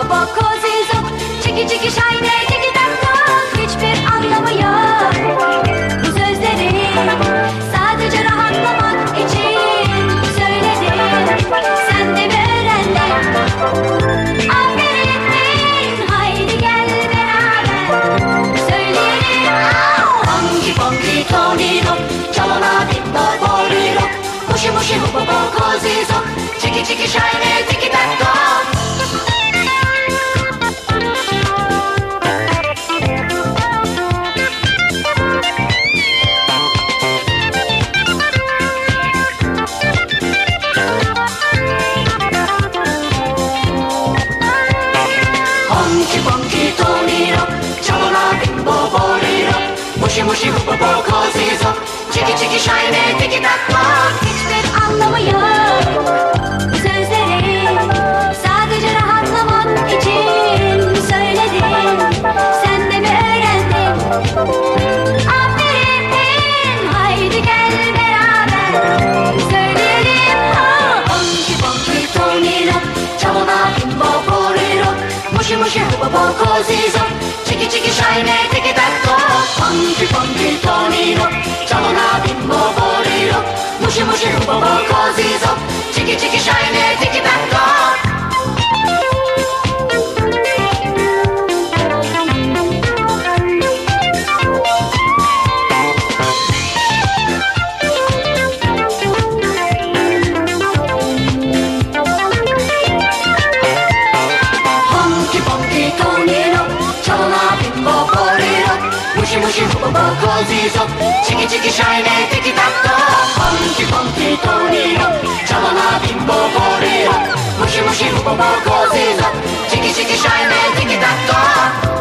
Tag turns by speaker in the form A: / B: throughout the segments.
A: baba kozizok. Çiki çiki şayne tiki tak tak. Hiçbir anlamı yok bu sözlerin. Sadece rahatlamak için söyledim. Sen de mi öğrendin? Aferin, haydi gel beraber söyleyelim. Funky funky tonino, çalana bimbo borilo. Mushi mushi hupopo kozizok. Çiki çiki şayne tiki tak tak. Funky funky tonino, çalana bimbo borilo. Mushi mushi hupopo kozizok. Çiki çiki şayne tiki tak tak. Hiçbir anlamı yok bu sözlerin. Sadece rahatlamak için söyledim. Sen de mi öğrendin? Aferin, haydi gel beraber söyleyelim. Funky funky tonino, çalana bimbo borilo. Mushi mushi hupopo kozizok. Çiki çiki şayne tiki tak tak. Funky funky tonino, çalana bimbo borilo. Mushi mushi hupopo kozizok. Çiki çiki şayne tiki tak tak. Funky funky tonino, çalana bimbo borilo. Mushi mushi hupopo kozizok. Çiki çiki şayne tiki tak tak. Funky funky tonino, çalana bimbo borilo. Mushi mushi hupopo kozizok. Çiki çiki şayne tiki tak tak.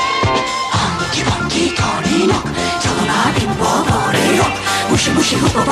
A: Funky funky tonino, çalana bimbo borilo. Mushi mushi hupopo